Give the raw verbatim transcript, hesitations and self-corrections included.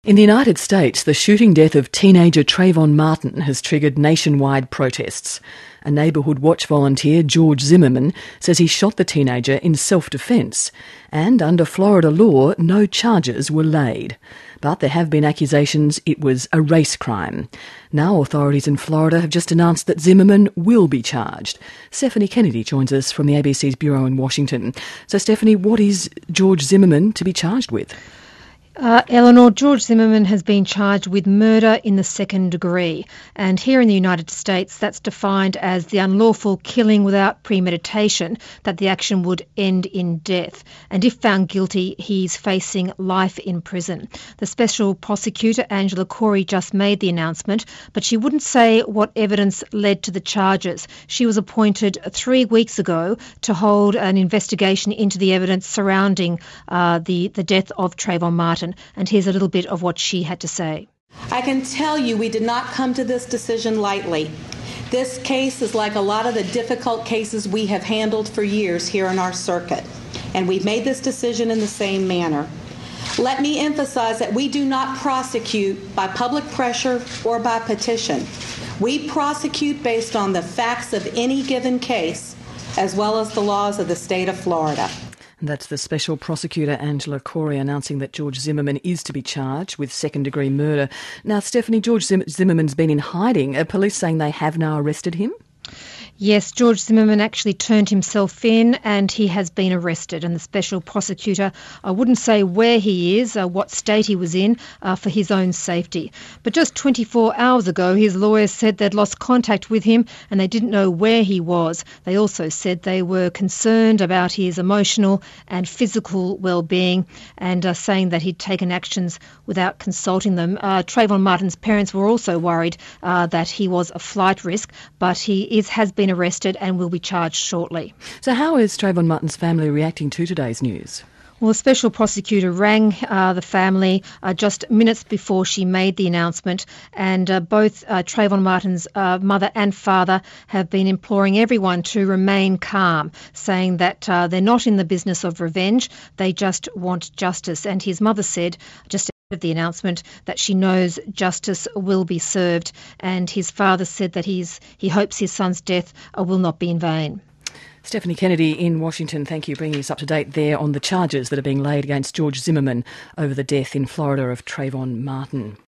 In the United States, the shooting death of teenager Trayvon Martin has triggered nationwide protests. A neighbourhood watch volunteer, George Zimmerman, says he shot the teenager in self-defence, and under Florida law, no charges were laid. But there have been accusations it was a race crime. Now authorities in Florida have just announced that Zimmerman will be charged. Stephanie Kennedy joins us from the A B C's bureau in Washington. So Stephanie, what is George Zimmerman to be charged with? Uh, Eleanor, George Zimmerman has been charged with murder in the second degree, and here in the United States that's defined as the unlawful killing without premeditation, that the action would end in death, and if found guilty he's facing life in prison. The special prosecutor Angela Corey just made the announcement, but she wouldn't say what evidence led to the charges. She was appointed three weeks ago to hold an investigation into the evidence surrounding uh, the, the death of Trayvon Martin. And here's a little bit of what she had to say. I can tell you we did not come to this decision lightly. This case is like a lot of the difficult cases we have handled for years here in our circuit, and we've made this decision in the same manner. Let me emphasize that we do not prosecute by public pressure or by petition. We prosecute based on the facts of any given case, as well as the laws of the state of Florida. That's the Special Prosecutor Angela Corey announcing that George Zimmerman is to be charged with second-degree murder. Now, Stephanie, George Zim- Zimmerman's been in hiding. Are police saying they have now arrested him? Yes, George Zimmerman actually turned himself in and he has been arrested, and the Special Prosecutor uh, wouldn't say where he is, uh, what state he was in, uh, for his own safety. But just twenty-four hours ago, his lawyers said they'd lost contact with him and they didn't know where he was. They also said they were concerned about his emotional and physical well-being, and uh, saying that he'd taken actions without consulting them. Uh, Trayvon Martin's parents were also worried uh, that he was a flight risk, but he is has been arrested and will be charged shortly. So how is Trayvon Martin's family reacting to today's news? Well, the Special Prosecutor rang uh, the family uh, just minutes before she made the announcement, and uh, both uh, Trayvon Martin's uh, mother and father have been imploring everyone to remain calm, saying that uh, they're not in the business of revenge, they just want justice. And his mother said, just of the announcement, that she knows justice will be served, and his father said that he's he hopes his son's death uh, will not be in vain. Stephanie Kennedy in Washington, thank you, bringing us up to date there on the charges that are being laid against George Zimmerman over the death in Florida of Trayvon Martin.